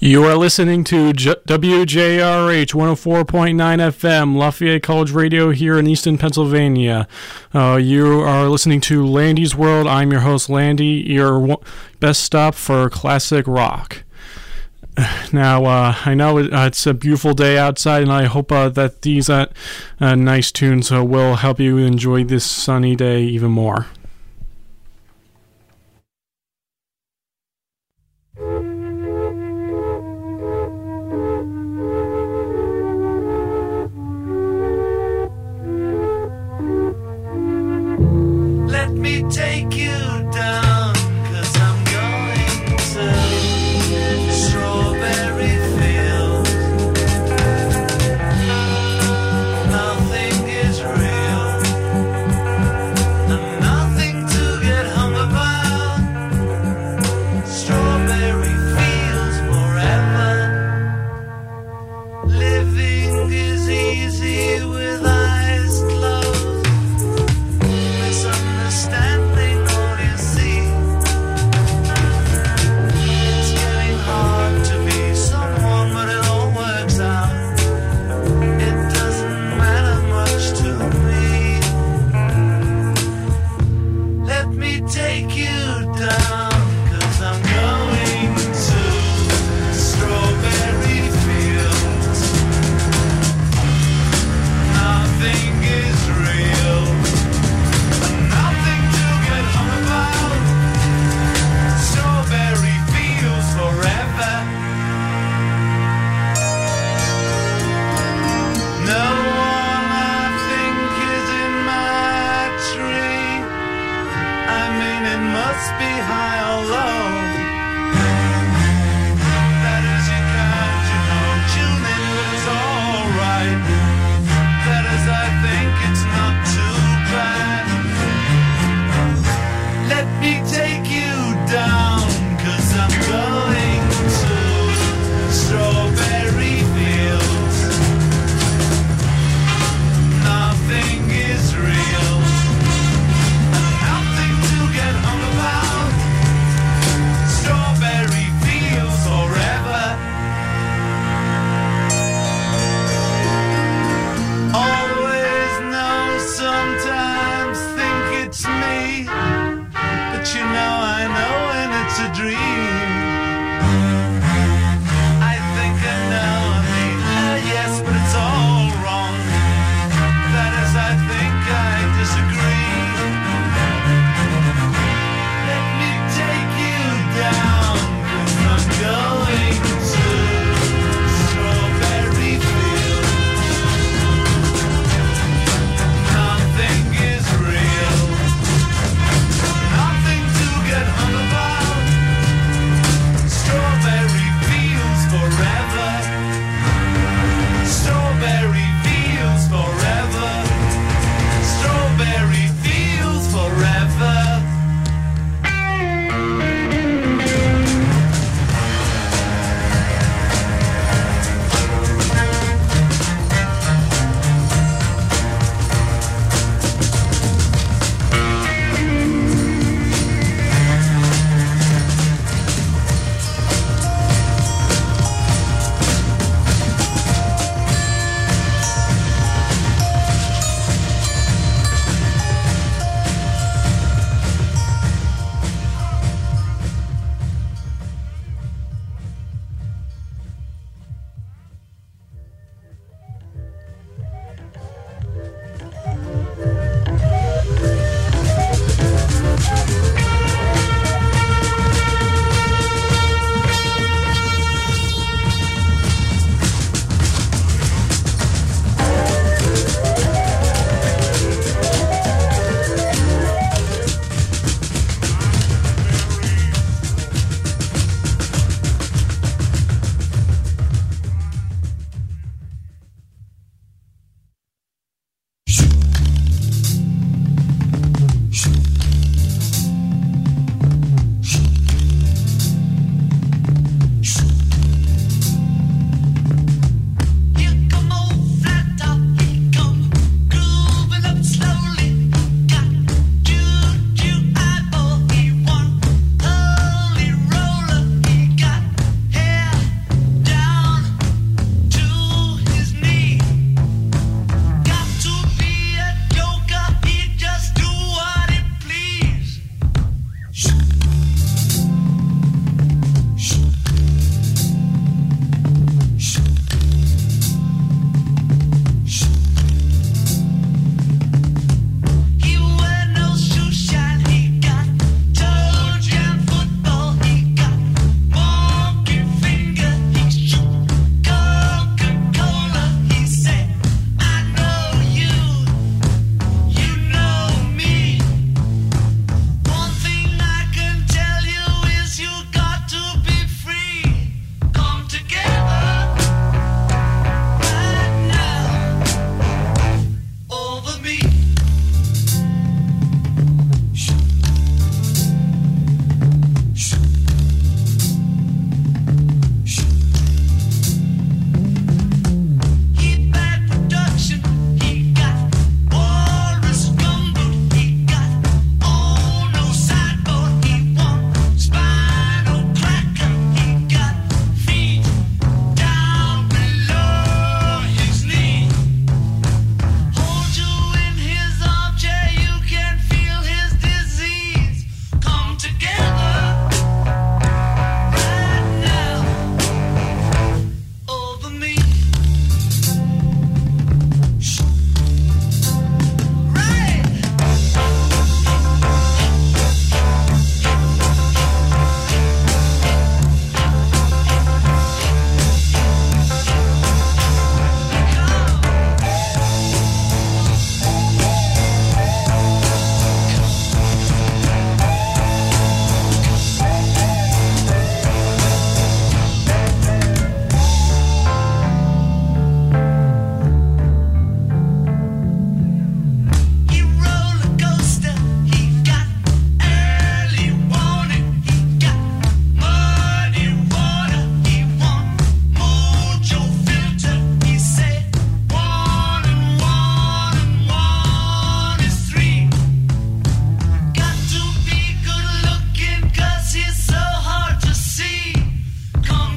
You are listening to WJRH 104.9 FM, Lafayette College Radio here in Easton, Pennsylvania. You are listening to Landy's World. I'm your host, Landy, your best stop for classic rock. Now, I know it's a beautiful day outside, and I hope that these nice tunes will help you enjoy this sunny day even more. Let me take you down, 'cause I'm going to strawberry fields. Nothing is real, and nothing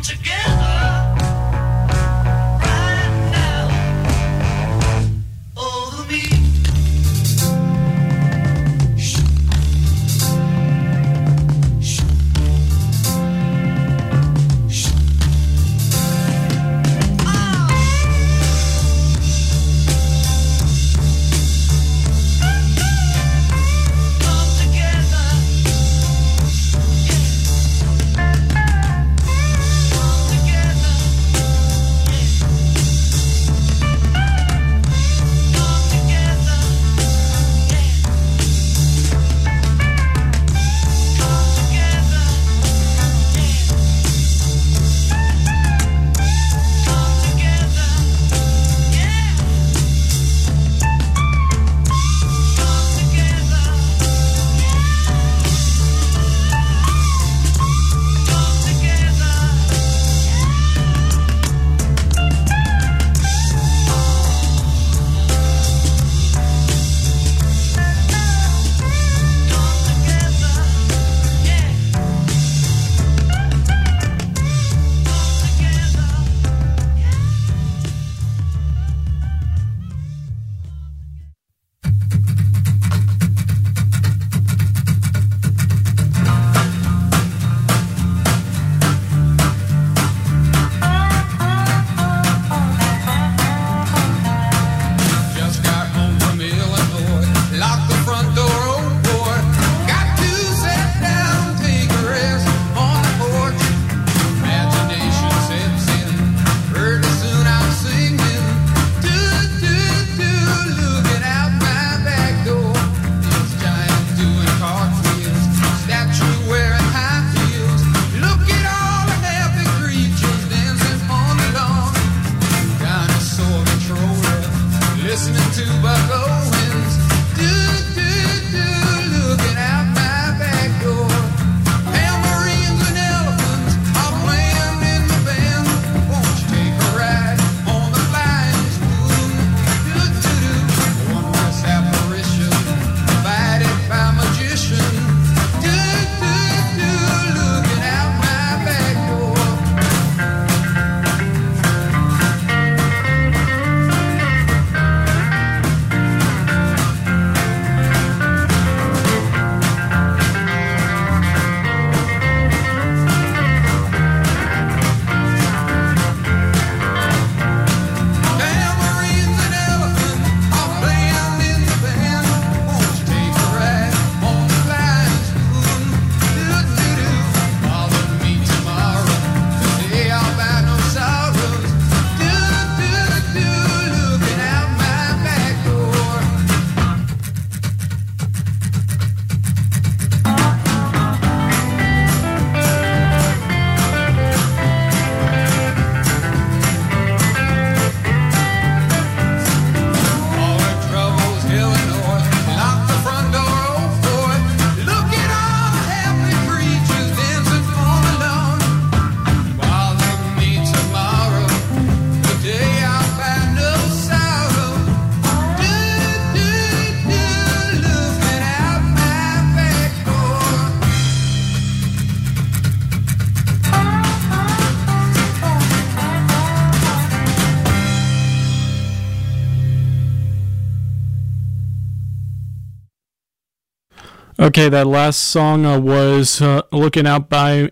Okay, that last song was looking Out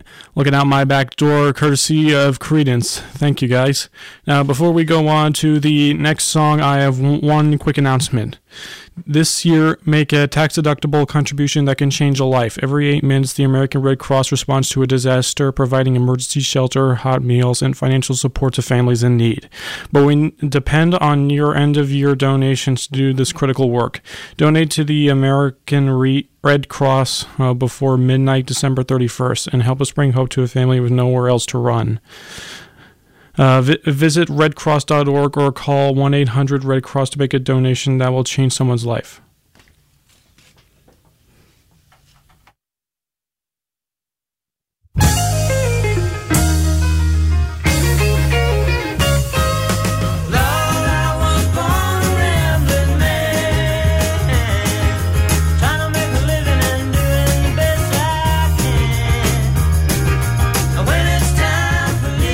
My Back Door, courtesy of Creedence. Thank you, guys. Now, before we go on to the next song, I have one quick announcement. This year, make a tax-deductible contribution that can change a life. Every 8 minutes, the American Red Cross responds to a disaster, providing emergency shelter, hot meals, and financial support to families in need. But we depend on your end-of-year donations to do this critical work. Donate to the American Red Cross before midnight, December 31st, and help us bring hope to a family with nowhere else to run. Visit redcross.org or call 1-800-RED-CROSS to make a donation that will change someone's life. When it's time for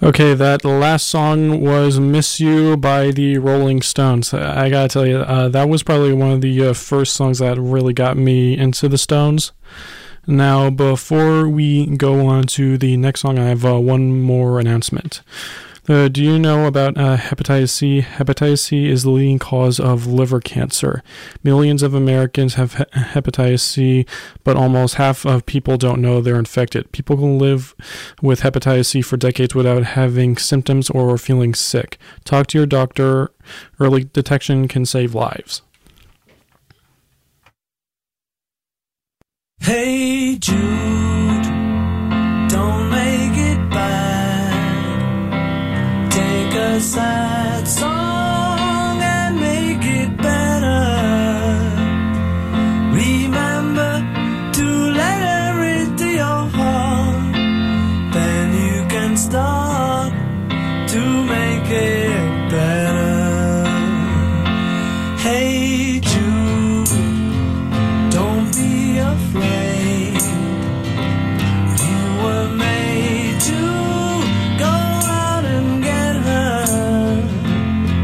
Okay, that last song was Miss You by the Rolling Stones. I gotta tell you, that was probably one of the first songs that really got me into the Stones. Now, before we go on to the next song, I have one more announcement. Do you know about hepatitis C? Hepatitis C is the leading cause of liver cancer. Millions of Americans have hepatitis C, but almost half of people don't know they're infected. People can live with hepatitis C for decades without having symptoms or feeling sick. Talk to your doctor. Early detection can save lives. Hey Jude, don't make it bad. Take a sad song and make it better. Remember to let her into your heart. Then you can start to make it better. Hey Jude, don't be afraid. You were made to go out and get her.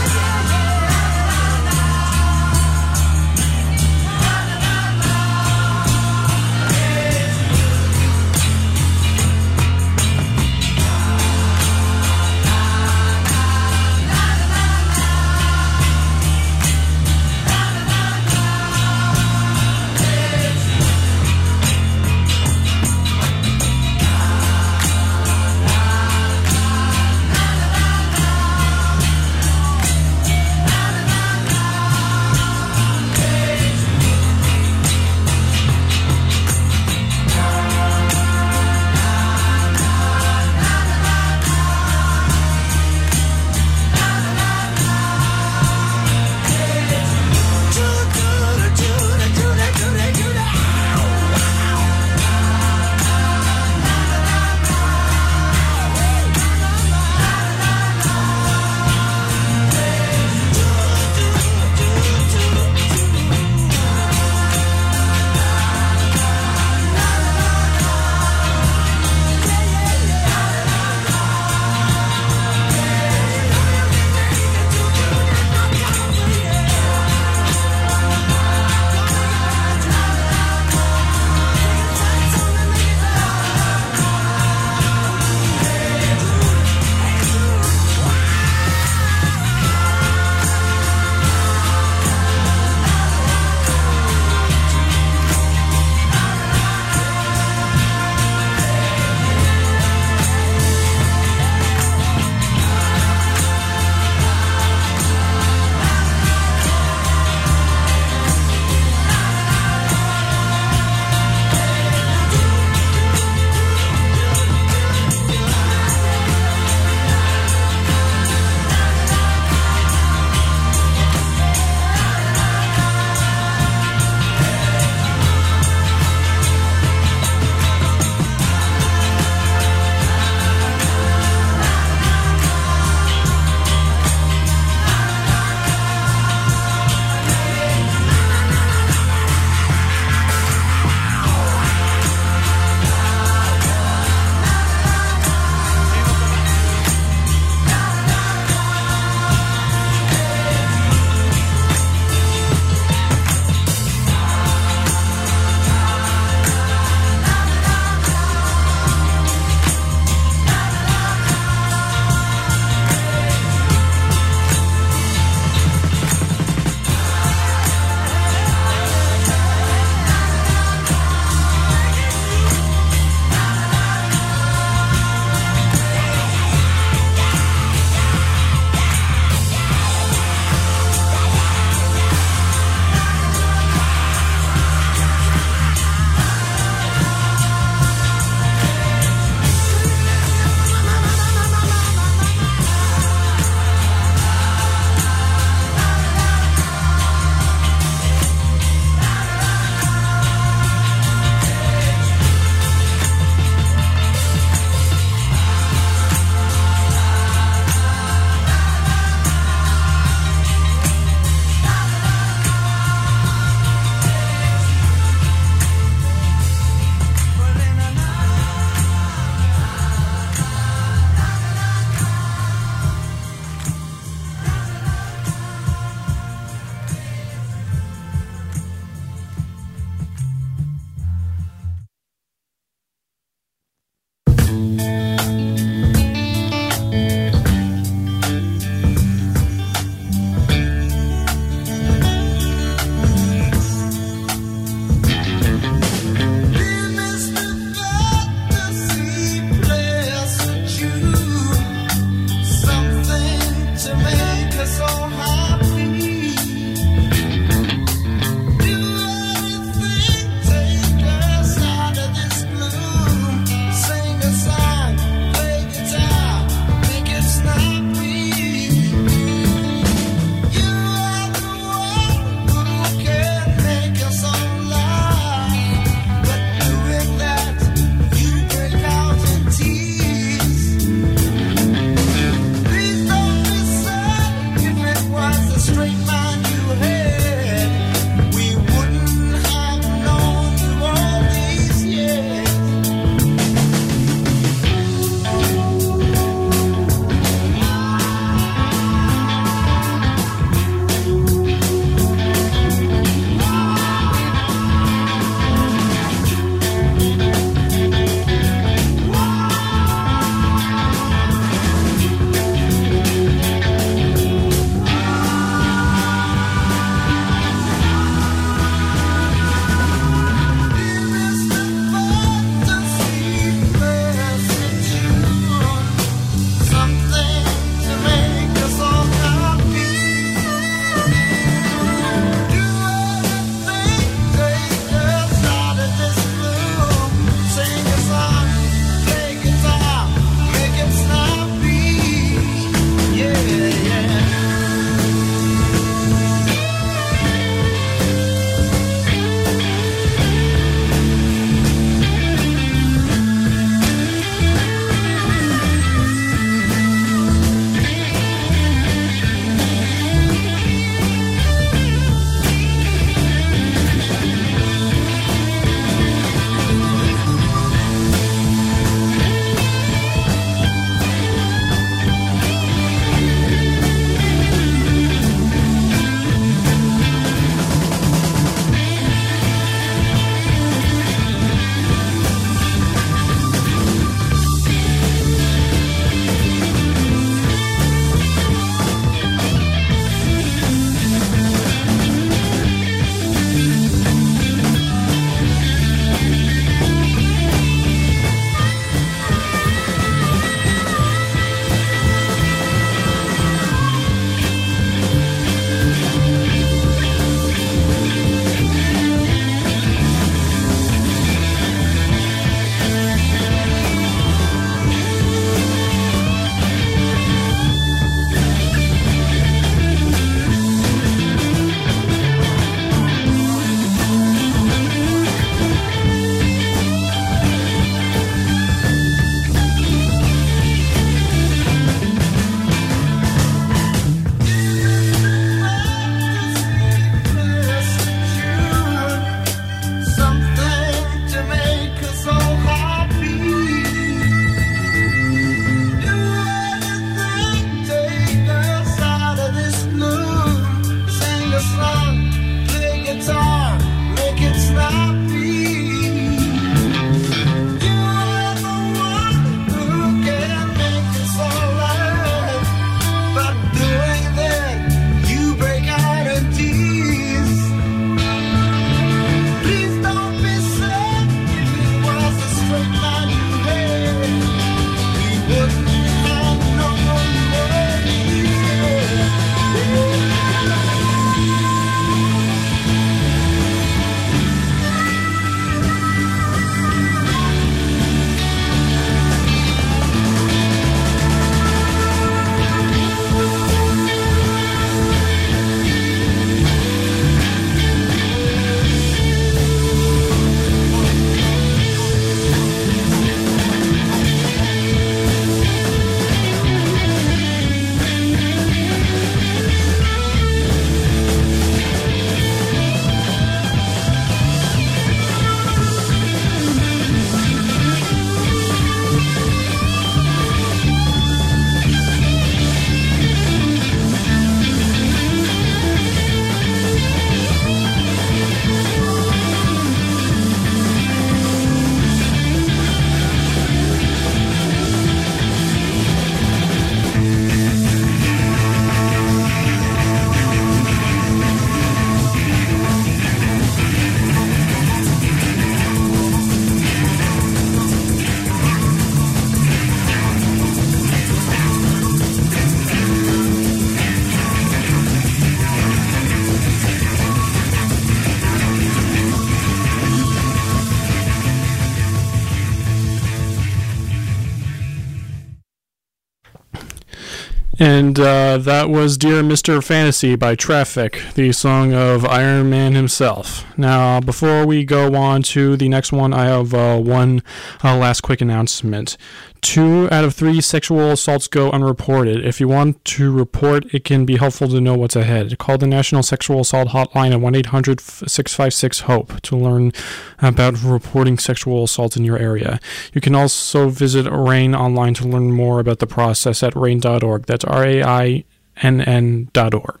And that was Dear Mr. Fantasy by Traffic, the song of Iron Man himself. Now, before we go on to the next one, I have one last quick announcement. 2 out of 3 sexual assaults go unreported. If you want to report, it can be helpful to know what's ahead. Call the National Sexual Assault Hotline at 1-800-656-HOPE to learn about reporting sexual assault in your area. You can also visit RAINN online to learn more about the process at rainn.org. That's RAINN.org.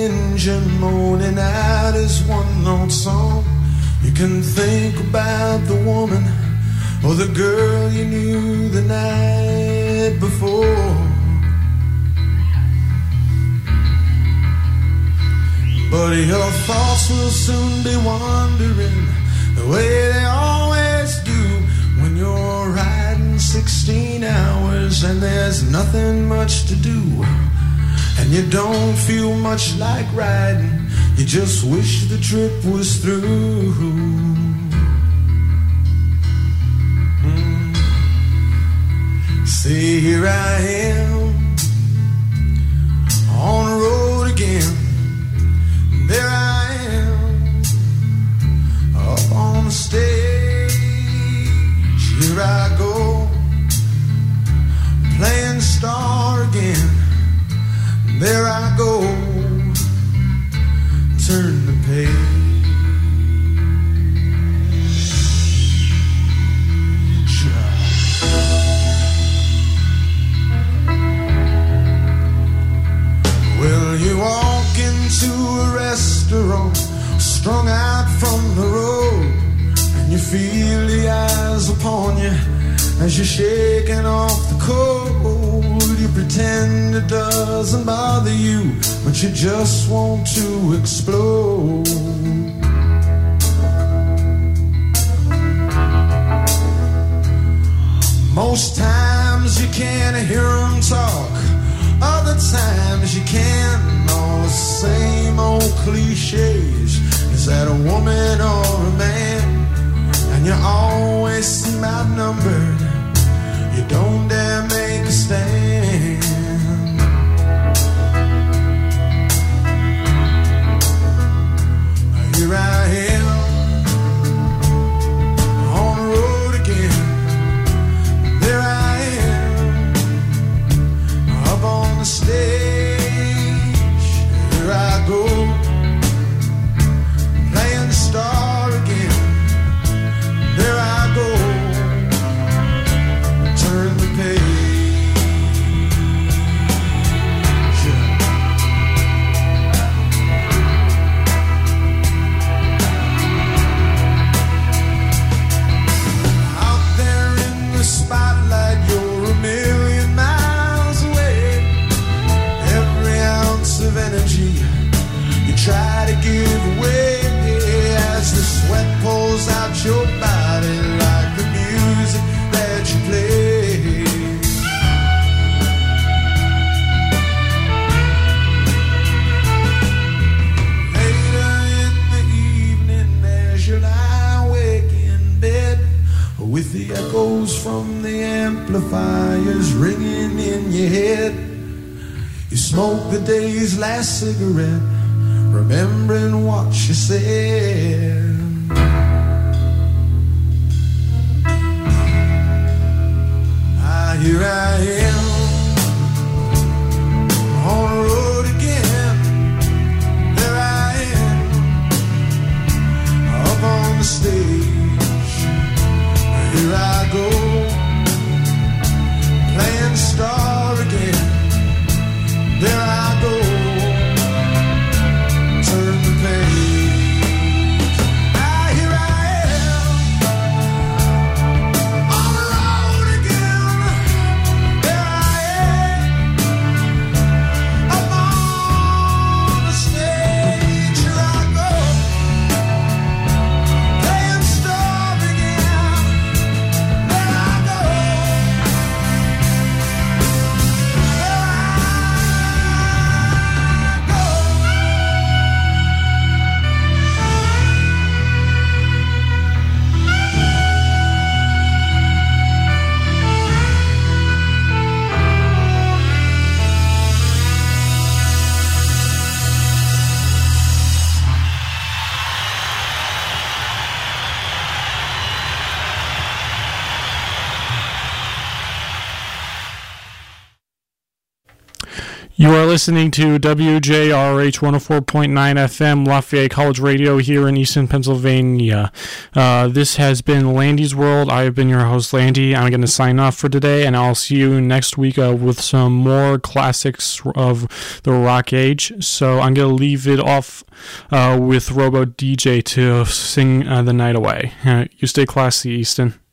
engine moaning out his one-note song. You can think about the woman or the girl you knew the night before. But your thoughts will soon be wandering the way they always do when you're riding 16 hours and there's nothing much to do. And you don't feel much like riding, you just wish the trip was through. See, here I am on the road again. There I am up on the stage. Here I go playing star again. There I go, turn the page. Well, you walk into a restaurant, strung out from the road, and you feel the eyes upon you as you're shaking off the cold. You pretend it doesn't bother you, but you just want to explode. Most times you can't hear them talk, other times you can. All the same old cliches. Is that a woman or a man? And you always seem outnumbered. You don't dare make a stand. Here I am on the road again. There I am up on the stage. Here I go playing the star again. There I go, turn the page. Out there in the spotlight, you're a million miles away. Every ounce of energy you try to give away as the sweat pours out your body like the music that you play. Later in the evening as you lie awake in bed with the echoes from the amplifiers ringing in your head, you smoke the day's last cigarette, remembering what you said. Here I am on the road again. There I am up on the stage. Here I go playing star again. There I go, turn the page. Here I am on the road again. There I am up on the stage. Here I go playing You are listening to WJRH 104.9 FM, Lafayette College Radio here in Easton, Pennsylvania. This has been Landy's World. I have been your host, Landy. I'm going to sign off for today, and I'll see you next week with some more classics of the rock age. So I'm going to leave it off with Robo DJ to sing the night away. You stay classy, Easton.